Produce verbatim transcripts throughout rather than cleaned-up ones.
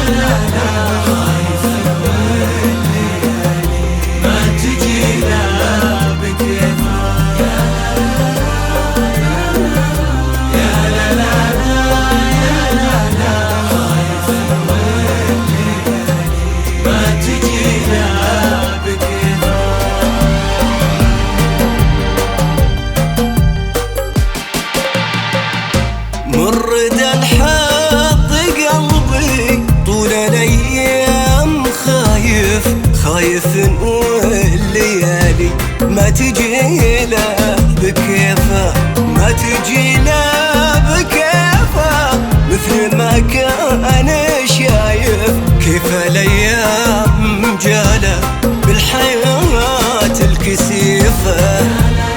مرد الحظ قلبي طول الايام خايف خايف والليالي ما تجي له بكيفه ما تجي له بكيفه مثل ما كان شايف كيف الايام جاله بالحياه الكسيفه.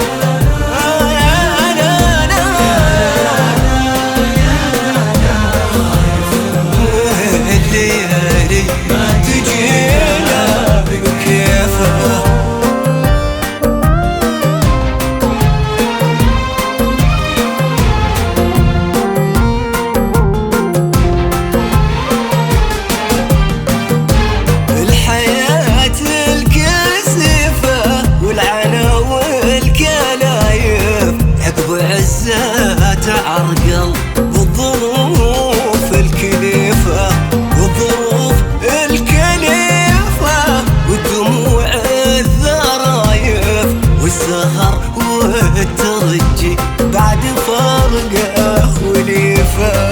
عرقل بالظروف الكليفة والظروف الكليفة والدموع الذرايف والسهر والترجي بعد فرقه وليفة.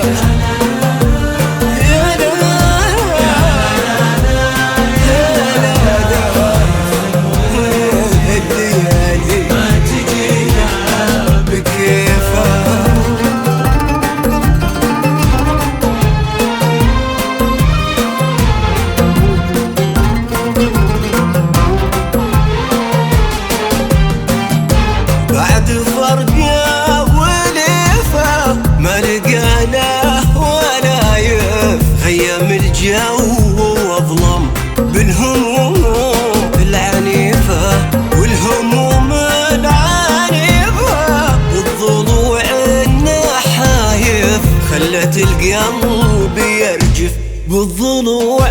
بعد فرقه وليفه ما لقاله ولا يف غيم الجو واظلم بالهموم العنيفه والهموم العنيفه والضلوع النحايف خلت القلب يرجف بالضلوع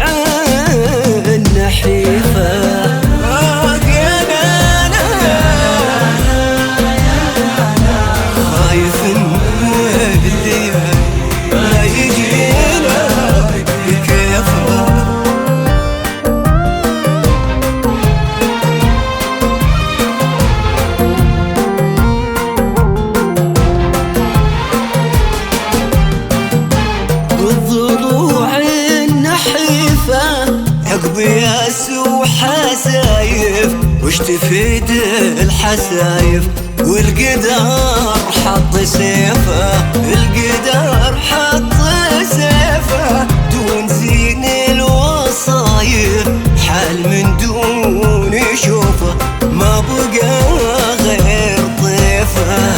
النحيفه. عقب ياس وحسايف وش تفيد الحسايف والقدر حط سيفه القدر حط سيفه دون زين الوصايف حال من دون يشوفه ما بقى غير طيفه.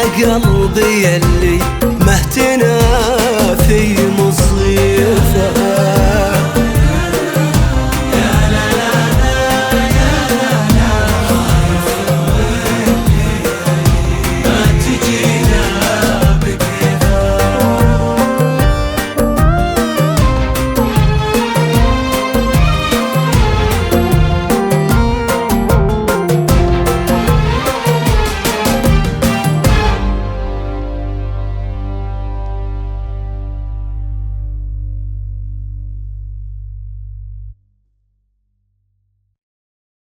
قلبي اللي مهتنا فيه